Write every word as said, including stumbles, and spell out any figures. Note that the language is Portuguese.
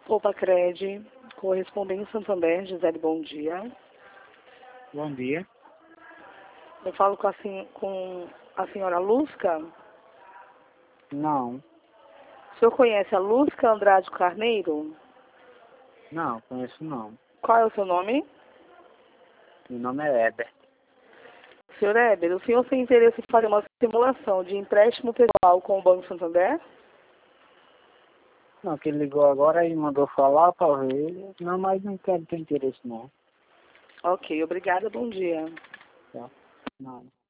Opa, Cred, correspondente Santander, Gisele, bom dia. Bom dia. Eu falo com a, sen com a senhora Lusca? Não. O senhor conhece a Lusca Andrade Carneiro? Não, conheço não. Qual é o seu nome? Meu nome é Heber. senhor Heber, o senhor tem interesse em fazer uma simulação de empréstimo pessoal com o Banco Santander? Não, que ele ligou agora e mandou falar para ver. Não, mas não quero ter interesse não. Ok, obrigada, bom dia. Tá. Não.